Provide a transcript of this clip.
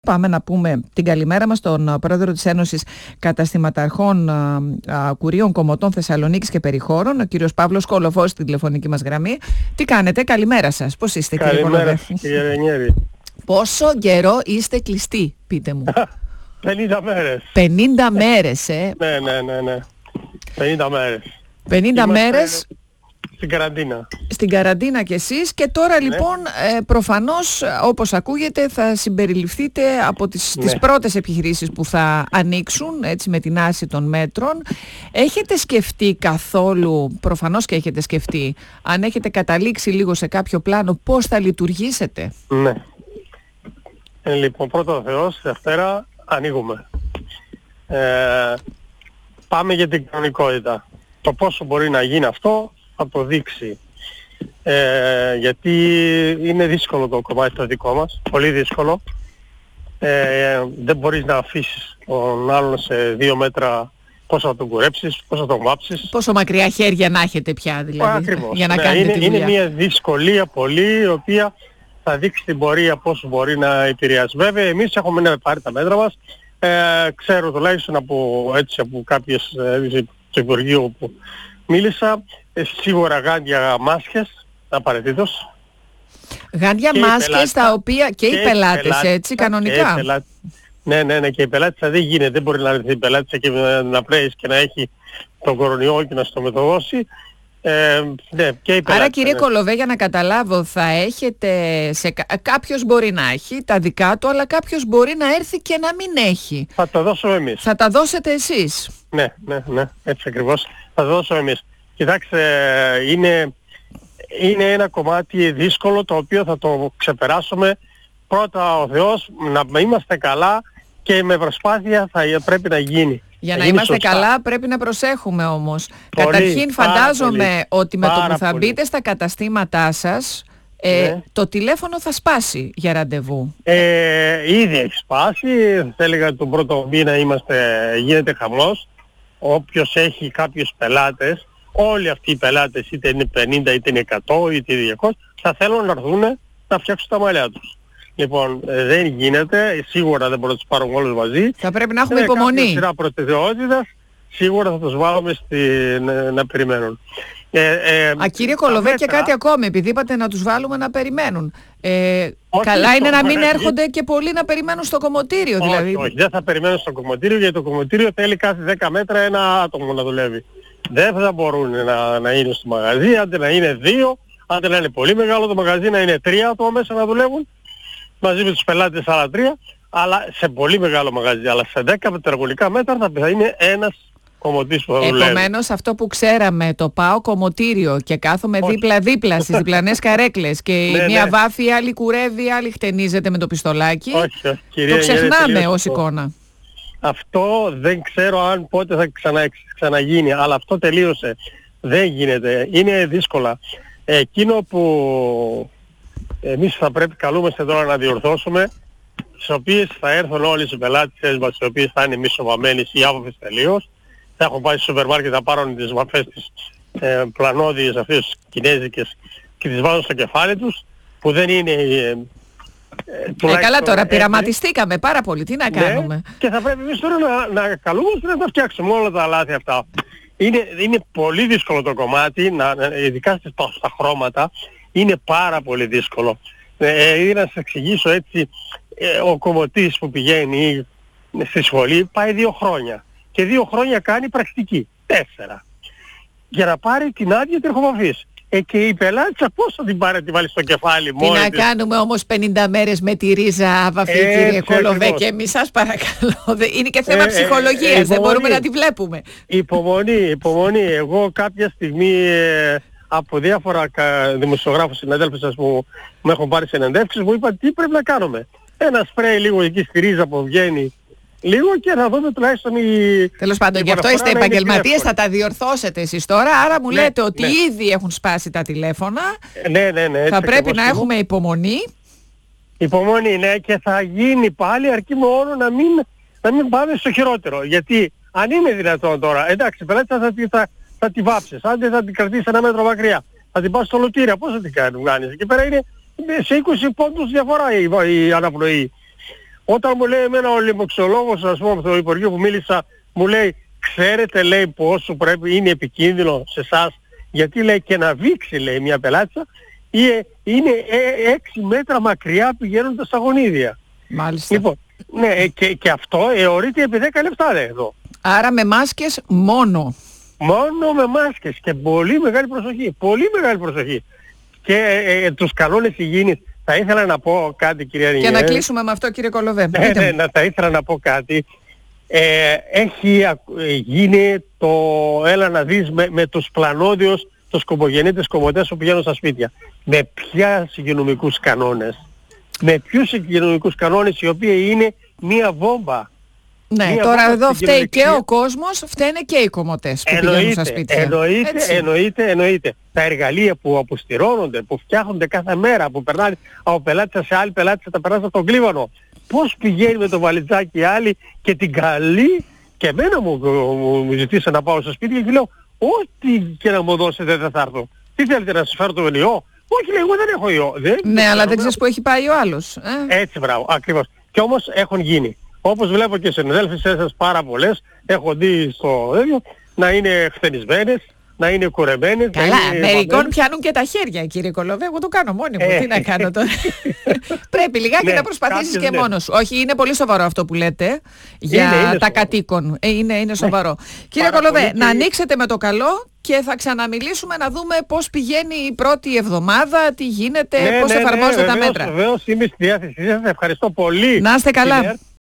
Πάμε να πούμε την καλημέρα μας στον πρόεδρο της Ένωσης Καταστηματαρχών Κουρίων Κομωτών Θεσσαλονίκης και Περιχώρων, ο κύριος Παύλος Κολοφός, στη τηλεφωνική μας γραμμή. Τι κάνετε, καλημέρα σας, πώς είστε κύριε Κολοφέ? Καλημέρα κύριε Ρενιέρη. Πόσο καιρό είστε κλειστοί, πείτε μου? 50 μέρες. 50 μέρες, Ναι. 50 μέρες. 50 μέρες. Στην καραντίνα. Στην καραντίνα κι εσείς και τώρα λοιπόν προφανώς όπως ακούγεται θα συμπεριληφθείτε από τις πρώτες επιχειρήσεις που θα ανοίξουν έτσι με την άρση των μέτρων. Έχετε σκεφτεί καθόλου, προφανώς και έχετε σκεφτεί, αν έχετε καταλήξει λίγο σε κάποιο πλάνο πώς θα λειτουργήσετε? Ναι. Λοιπόν, πρώτα ο Θεός, Δευτέρα ανοίγουμε. Πάμε για την κανονικότητα. Το πόσο μπορεί να γίνει αυτό θα το δείξει. Γιατί είναι δύσκολο το κομμάτι το δικό μας, πολύ δύσκολο. Δεν μπορείς να αφήσεις τον άλλον σε 2 μέτρα, πώς θα τον κουρέψεις, πώς θα τον βάψεις. Πόσο μακριά χέρια να έχετε πια δηλαδή? Ακριβώς. Για να κάνετε τη δουλειά. Είναι μια δυσκολία πολύ, η οποία θα δείξει την πορεία πώς μπορεί να επηρεάσει. Βέβαια εμείς έχουμε πάρει τα μέτρα μας. Ξέρω τουλάχιστον από κάποιες στο Υπουργείο που μίλησα, σίγουρα γάντια, μάσκες, απαραίτητος. Γάντια, μάσκες, τα οποία και οι πελάτες, έτσι, κανονικά. Ναι, και οι πελάτες δεν γίνεται, δεν μπορεί να έρθει η πελάτης και να πλέεις και να έχει τον κορονοϊό και να στο μεταδώσει. Και οι πελάτες, άρα κύριε Κολοβέ, για να καταλάβω, θα έχετε, κάποιος μπορεί να έχει τα δικά του, αλλά κάποιος μπορεί να έρθει και να μην έχει. Θα τα δώσουμε εμείς. Θα τα δώσετε εσείς? Ναι, έτσι ακριβώς. Θα τα δώσουμε εμείς. Κοιτάξτε, είναι ένα κομμάτι δύσκολο το οποίο θα το ξεπεράσουμε. Πρώτα ο Θεός, να είμαστε καλά και με προσπάθεια θα πρέπει να γίνει. Για να είμαστε καλά πρέπει να προσέχουμε όμως. Καταρχήν φαντάζομαι ότι με το που θα μπείτε στα καταστήματά σας το τηλέφωνο θα σπάσει για ραντεβού. Ήδη έχει σπάσει. Θα έλεγα τον πρώτο μήνα γίνεται χαμός. Όποιος έχει κάποιους πελάτες, όλοι αυτοί οι πελάτες είτε είναι 50 είτε είναι 100 είτε είναι 200, θα θέλουν να έρθουν να φτιάξουν τα μαλλιά τους. Λοιπόν, δεν γίνεται, σίγουρα δεν μπορούμε να τους πάρουμε όλους μαζί. Θα πρέπει να έχουμε υπομονή. Κάποια σειρά προτεραιότητας, σίγουρα θα τους βάλουμε να περιμένουν. Κύριε Κολοβέ, και κάτι ακόμη, επειδή είπατε να τους βάλουμε να περιμένουν. Καλά είναι να μην έρχονται και πολλοί να περιμένουν στο κομμωτήριο, δηλαδή. Όχι, δεν θα περιμένουν στο κομμωτήριο, γιατί το κομμωτήριο θέλει κάθε 10 μέτρα ένα άτομο να δουλεύει. Δεν θα μπορούν να είναι στο μαγαζί, άντε να είναι 2, άντε να είναι πολύ μεγάλο το μαγαζί, να είναι 3 άτομα μέσα να δουλεύουν, μαζί με τους πελάτες άλλα 3, αλλά σε πολύ μεγάλο μαγαζί, αλλά σε 10 τετραγωνικά μέτρα θα είναι ένας κομμωτής που θα δουλεύει. Επομένως αυτό που ξέραμε, το πάω κομμωτήριο και κάθομαι δίπλα-δίπλα στις διπλανές καρέκλες και η μία βάφει, η άλλη κουρεύει, η άλλη χτενίζεται με το πιστολάκι. Όχι, κυρία, το ξεχνάμε ως εικόνα. Αυτό δεν ξέρω αν πότε θα ξαναγίνει, αλλά αυτό τελείωσε. Δεν γίνεται, είναι δύσκολα. Εκείνο που εμείς θα πρέπει, καλούμαστε τώρα να διορθώσουμε, στις οποίες θα έρθουν όλες οι πελάτες μας, οι οποίες θα είναι μη σοβαμένες ή άβοφες τελείως, θα έχουν πάει στο σούπερ μάρκετ να πάρουν τις βαφές τις πλανόδιες αυτές τις κινέζικες και τις βάζουν στο κεφάλι τους, που δεν είναι... καλά τώρα, πειραματιστήκαμε πάρα πολύ, τι να κάνουμε. Και θα πρέπει εμείς τώρα να καλούμαστε να τα φτιάξουμε όλα τα λάθη αυτά. Είναι πολύ δύσκολο το κομμάτι, ειδικά στα χρώματα, είναι πάρα πολύ δύσκολο. Ή να σας εξηγήσω έτσι, ο κομμωτής που πηγαίνει στη σχολή πάει 2 χρόνια. Και 2 χρόνια κάνει πρακτική, 4. Για να πάρει την άδεια τριχοβαφής. Και η πελάτησα πώς θα την πάρει να τη βάλει στο κεφάλι μόνη της? Τι να κάνουμε όμως 50 μέρες με τη ρίζα αβαφή, κύριε Κολοβέ, και εμείς σας παρακαλώ. Είναι και θέμα ψυχολογίας, δεν μπορούμε να τη βλέπουμε. Υπομονή. Εγώ κάποια στιγμή από διάφορα δημοσιογράφους συναδέλφους σας που μου έχουν πάρει συνεντεύξεις μου είπαν τι πρέπει να κάνουμε. Ένα σπρέι λίγο εκεί στη ρίζα που βγαίνει λίγο και να δούμε τουλάχιστον Τέλος πάντων, γι' αυτό είστε επαγγελματίες, θα τα διορθώσετε εσείς τώρα, άρα μου λέτε ότι ήδη έχουν σπάσει τα τηλέφωνα. Ναι. Θα πρέπει να έχουμε υπομονή. Υπομονή, ναι, και θα γίνει πάλι, αρκεί μόνο να μην πάμε στο χειρότερο. Γιατί αν είναι δυνατόν τώρα, εντάξει, πελάτης θα τη βάψεις, αν δεν θα την κρατήσεις 1 μέτρο μακριά, θα την πας στο λωτήριο, πώς θα την κάνεις? Εκεί πέρα είναι σε 20 πόντους διαφορά η αναπνοή. Όταν μου λέει εμένα ο λοιμοξιολόγος, ας πούμε, από το Υπουργείο που μίλησα, μου λέει, ξέρετε, λέει, πόσο πρέπει, είναι επικίνδυνο σε εσάς, γιατί λέει και να βήξει, λέει, μια πελάτησα, είναι 6 μέτρα μακριά πηγαίνοντας στα γονίδια. Μάλιστα. Λοιπόν, ναι, και αυτό εωρείται επί 10 λεπτά, λέει εδώ. Άρα με μάσκες μόνο. Μόνο με μάσκες και πολύ μεγάλη προσοχή, πολύ μεγάλη προσοχή. Και τους κανόνες υγιεινής. Θα ήθελα να πω κάτι, κυρία Ριγέ. Και να κλείσουμε με αυτό, κύριε Κολοβέ. Θα ήθελα να πω κάτι. Έχει γίνει το, έλα να δεις, με τους πλανόδιους, τους κομπογεννήτες κομμωτές που πηγαίνουν στα σπίτια. Με ποιους υγειονομικούς κανόνες. Με ποιους υγειονομικούς κανόνες, οι οποίοι είναι μία βόμβα. Ναι, τώρα εδώ φταίει και ο κόσμος, φταίνε και οι κομμωτές που πηγαίνουν στα σπίτια. Εννοείται. Τα εργαλεία που αποστηρώνονται, που φτιάχνονται κάθε μέρα, που περνάνε από πελάτησα σε άλλη πελάτησα, τα περνάνε από τον κλίβανο. Πώς πηγαίνει με το βαλιτζάκι η άλλη και την καλή, και εμένα μου ζητήσε να πάω στο σπίτι και λέω, ό,τι και να μου δώσετε δεν θα έρθω. Τι θέλετε, να σας φέρω το ιό? Όχι, λέει, εγώ δεν έχω ιό. Ναι, αλλά δεν ξέρεις που έχει πάει ο άλλος. Έτσι, μπράβο, ακριβώς. Και όμως έχουν γίνει. Όπως βλέπω και συναδέλφες σας πάρα πολλές, έχω δει στο έδιο να είναι χθενισμένες, να είναι κουρεμένες. Καλά, μερικών πιάνουν και τα χέρια, κύριε Κολοβέ, εγώ το κάνω μόνη μου. Τι να κάνω τώρα. Πρέπει λιγάκι να προσπαθήσεις και μόνος σου. Όχι, είναι πολύ σοβαρό αυτό που λέτε για τα κατοίκον. Είναι σοβαρό. Κύριε Κολοβέ, να ανοίξετε με το καλό και θα ξαναμιλήσουμε να δούμε πώς πηγαίνει η πρώτη εβδομάδα, τι γίνεται, πώς εφαρμόζονται τα μέτρα. Βεβαίως, είμαι στη διάθεσή σας. Ευχαριστώ πολύ. Να είστε καλά.